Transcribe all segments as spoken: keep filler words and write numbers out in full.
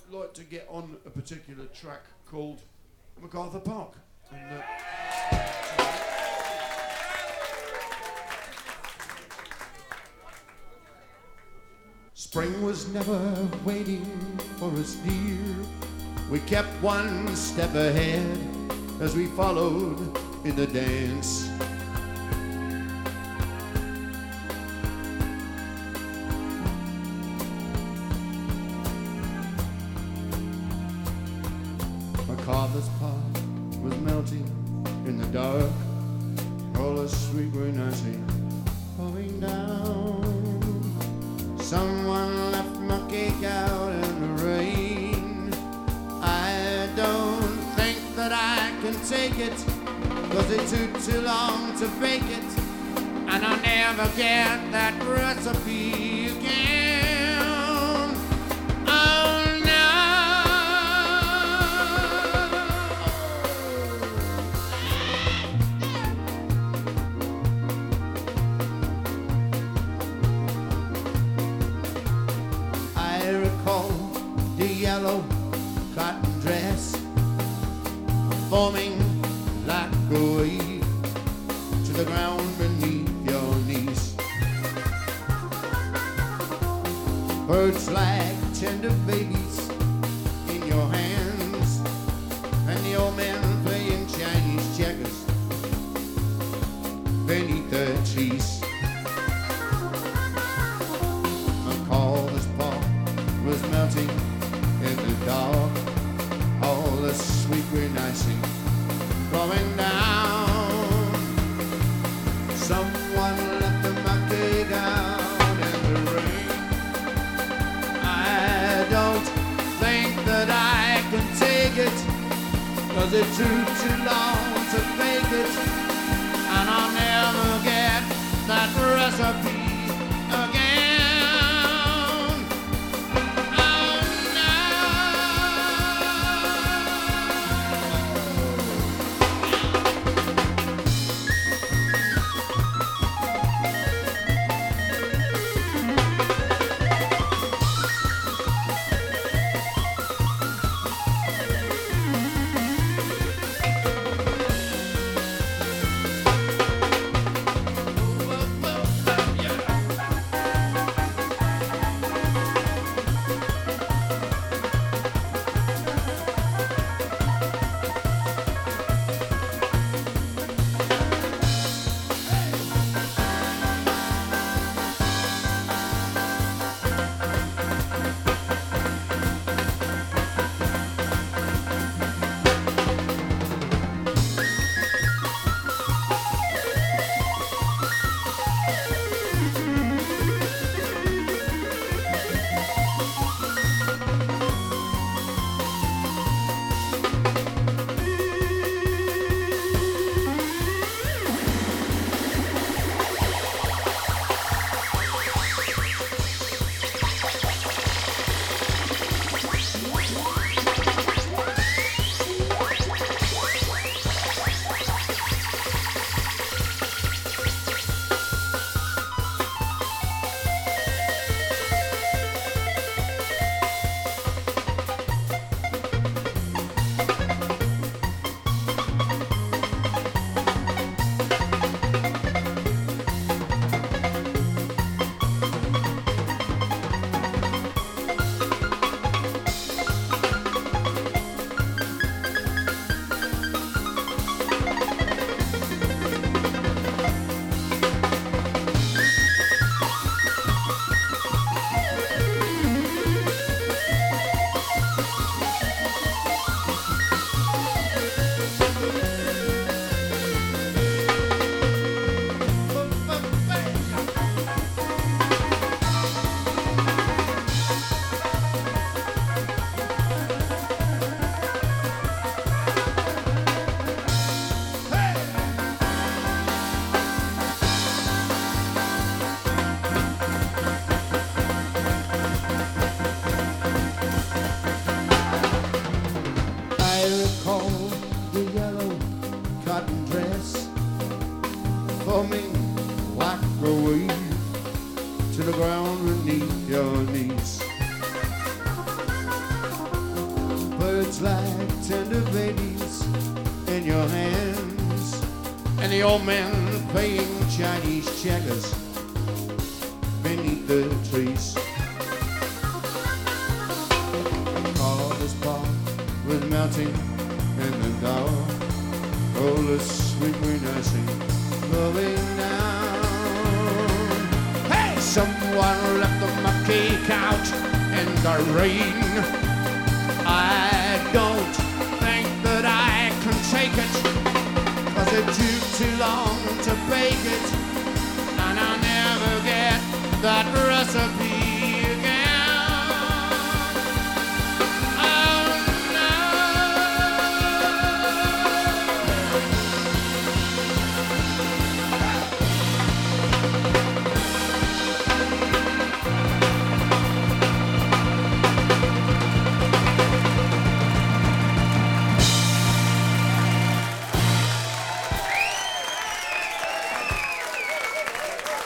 like to get on a particular track called MacArthur Park. And, uh, Spring was never waiting for us, dear. We kept one step ahead as we followed in the dance. MacArthur's Park was melting in the dark. All the sweet green icing falling down. Someone left my cake out in the rain. I don't think that I can take it, 'cause it took too long to bake it, and I'll never get that recipe again. Oh no. I recall the yellow cotton dress forming like a wave to the ground beneath your knees. Birds like tender babies in your hands, and the old man playing Chinese checkers beneath the trees. MacArthur's Park was melting in the dark. All the sweet green icing flowing down. Someone left my cake out in the rain. I don't think that I can take it, 'cause it took too long to bake it, and I'll never get that recipe again. Yeah. birds like tender babies in your hands, and the old man playing Chinese checkers beneath the trees. Colors part with melting in the dark. Oh, the sweet green icing blowing down. Hey, someone left my cake out in the rain. I don't think that I can take it, 'cause it took too long to bake it, and I'll never get that recipe again. Oh no.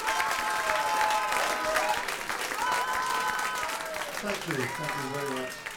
Thank you, thank you very much.